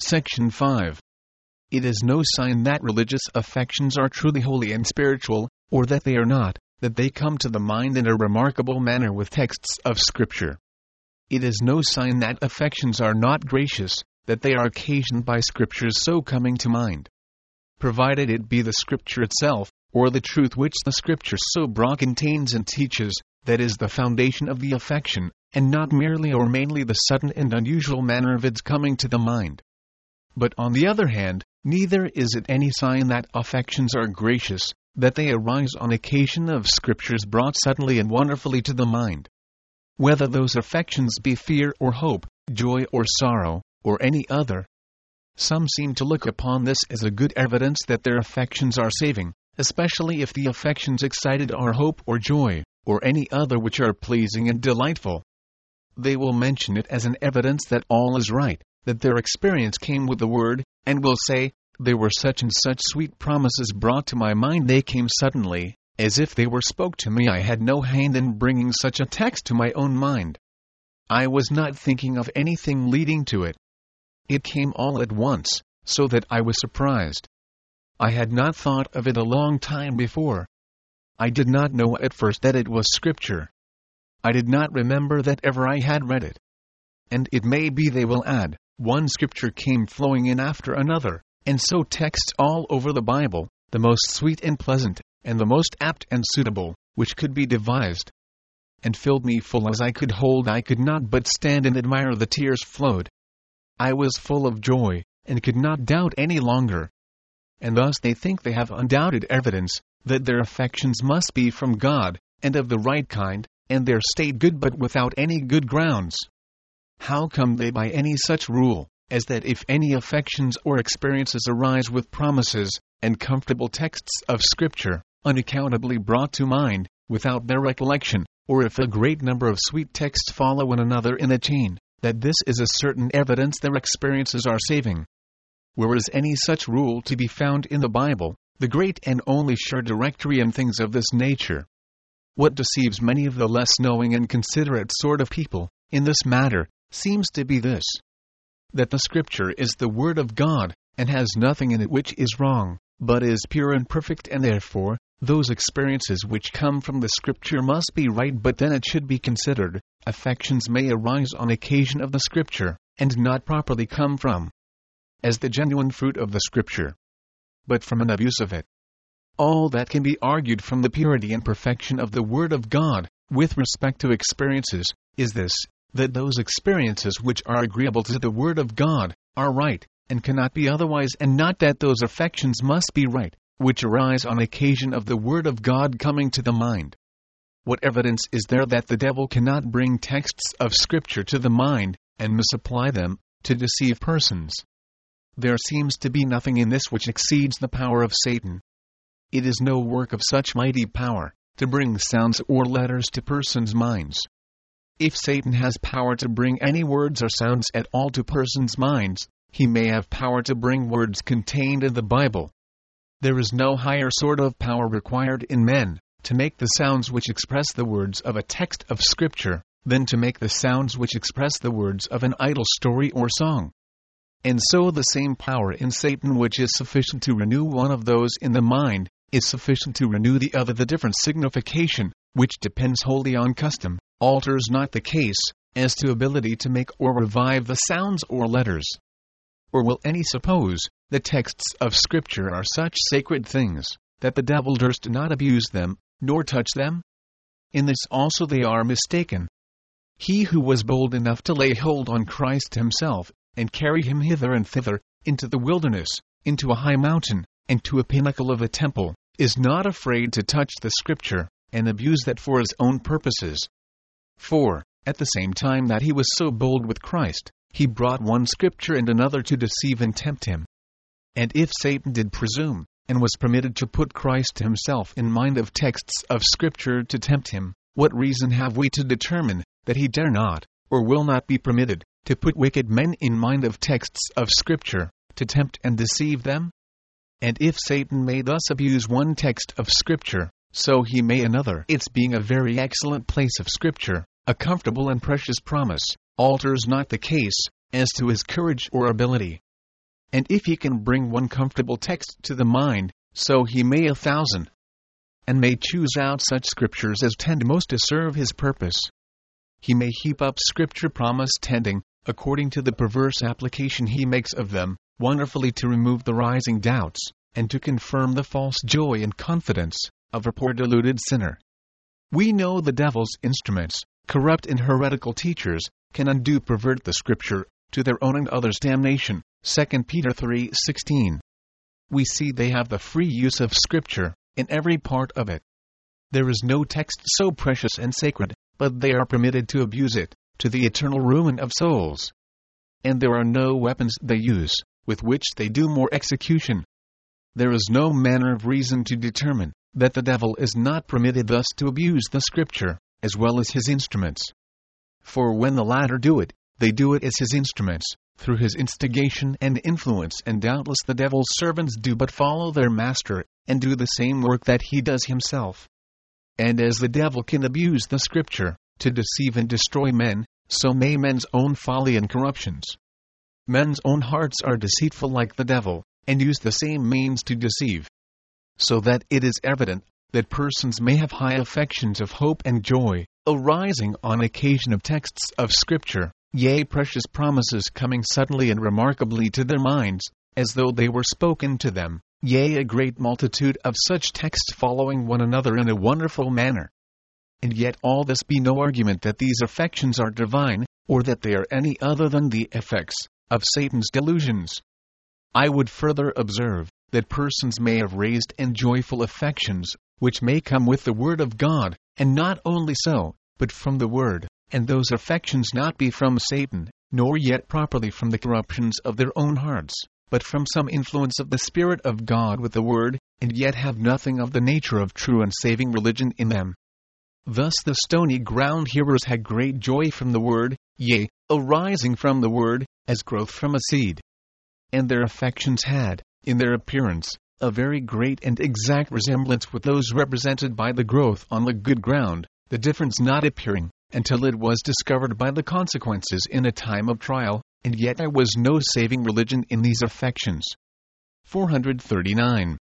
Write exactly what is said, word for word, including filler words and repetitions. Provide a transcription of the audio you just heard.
Section five. It is no sign that religious affections are truly holy and spiritual, or that they are not, that they come to the mind in a remarkable manner with texts of Scripture. It is no sign that affections are not gracious, that they are occasioned by Scriptures so coming to mind. Provided it be the Scripture itself, or the truth which the Scripture so broad contains and teaches, that is the foundation of the affection, and not merely or mainly the sudden and unusual manner of its coming to the mind. But on the other hand, neither is it any sign that affections are gracious, that they arise on occasion of Scriptures brought suddenly and wonderfully to the mind. Whether those affections be fear or hope, joy or sorrow, or any other. Some seem to look upon this as a good evidence that their affections are saving, especially if the affections excited are hope or joy, or any other which are pleasing and delightful. They will mention it as an evidence that all is right, that their experience came with the Word, and will say, there were such and such sweet promises brought to my mind, they came suddenly, as if they were spoke to me. I had no hand in bringing such a text to my own mind. I was not thinking of anything leading to it. It came all at once, so that I was surprised. I had not thought of it a long time before. I did not know at first that it was Scripture. I did not remember that ever I had read it. And it may be, they will add, one Scripture came flowing in after another, and so texts all over the Bible, the most sweet and pleasant, and the most apt and suitable, which could be devised. And filled me full as I could hold. I could not but stand and admire. The tears flowed. I was full of joy, and could not doubt any longer. And thus they think they have undoubted evidence, that their affections must be from God, and of the right kind, and their state good, but without any good grounds. How come they by any such rule, as that if any affections or experiences arise with promises, and comfortable texts of Scripture, unaccountably brought to mind, without their recollection, or if a great number of sweet texts follow one another in a chain, that this is a certain evidence their experiences are saving? Where is any such rule to be found in the Bible, the great and only sure directory in things of this nature? What deceives many of the less knowing and considerate sort of people, in this matter, seems to be this: that the Scripture is the Word of God, and has nothing in it which is wrong, but is pure and perfect, and therefore, those experiences which come from the Scripture must be right. But then it should be considered, affections may arise on occasion of the Scripture, and not properly come from, as the genuine fruit of the Scripture, but from an abuse of it. All that can be argued from the purity and perfection of the Word of God, with respect to experiences, is this, that those experiences which are agreeable to the Word of God, are right, and cannot be otherwise, and not that those affections must be right, which arise on occasion of the Word of God coming to the mind. What evidence is there that the devil cannot bring texts of Scripture to the mind, and misapply them, to deceive persons? There seems to be nothing in this which exceeds the power of Satan. It is no work of such mighty power, to bring sounds or letters to persons' minds. If Satan has power to bring any words or sounds at all to persons' minds, he may have power to bring words contained in the Bible. There is no higher sort of power required in men, to make the sounds which express the words of a text of Scripture, than to make the sounds which express the words of an idle story or song. And so the same power in Satan which is sufficient to renew one of those in the mind, is sufficient to renew the other. The different signification, which depends wholly on custom, alters not the case, as to ability to make or revive the sounds or letters. Or will any suppose, the texts of Scripture are such sacred things, that the devil durst not abuse them, nor touch them? In this also they are mistaken. He who was bold enough to lay hold on Christ himself, and carry him hither and thither, into the wilderness, into a high mountain, and to a pinnacle of a temple, is not afraid to touch the Scripture, and abuse that for his own purposes. For, at the same time that he was so bold with Christ, he brought one Scripture and another to deceive and tempt him. And if Satan did presume, and was permitted to put Christ himself in mind of texts of Scripture to tempt him, what reason have we to determine, that he dare not, or will not be permitted, to put wicked men in mind of texts of Scripture, to tempt and deceive them? And if Satan may thus abuse one text of Scripture, so he may another. Its being a very excellent place of Scripture, a comfortable and precious promise, alters not the case, as to his courage or ability. and if he can bring one comfortable text to the mind, so he may a thousand, and may choose out such scriptures as tend most to serve his purpose. He may heap up scripture promise tending, according to the perverse application he makes of them, wonderfully to remove the rising doubts, and to confirm the false joy and confidence of a poor deluded sinner. We know the devil's instruments, corrupt and heretical teachers, can undo pervert the scripture, to their own and others' damnation. Second Peter three sixteen. We see they have the free use of scripture, in every part of it. There is no text so precious and sacred, but they are permitted to abuse it, to the eternal ruin of souls. And there are no weapons they use, with which they do more execution. There is no manner of reason to determine that the devil is not permitted thus to abuse the scripture, as well as his instruments. For when the latter do it, they do it as his instruments, through his instigation and influence, and doubtless the devil's servants do but follow their master, and do the same work that he does himself. And as the devil can abuse the scripture, to deceive and destroy men, so may men's own folly and corruptions. Men's own hearts are deceitful like the devil, and use the same means to deceive. So that it is evident that persons may have high affections of hope and joy, arising on occasion of texts of Scripture, yea, precious promises coming suddenly and remarkably to their minds, as though they were spoken to them, yea, a great multitude of such texts following one another in a wonderful manner. And yet all this be no argument that these affections are divine, or that they are any other than the effects of Satan's delusions. I would further observe that persons may have raised and joyful affections, which may come with the Word of God, and not only so, but from the Word, and those affections not be from Satan, nor yet properly from the corruptions of their own hearts, but from some influence of the Spirit of God with the Word, and yet have nothing of the nature of true and saving religion in them. Thus the stony ground hearers had great joy from the Word, yea, arising from the Word, as growth from a seed. And their affections had, in their appearance, a very great and exact resemblance with those represented by the growth on the good ground, the difference not appearing, until it was discovered by the consequences in a time of trial, and yet there was no saving religion in these affections. four thirty-nine.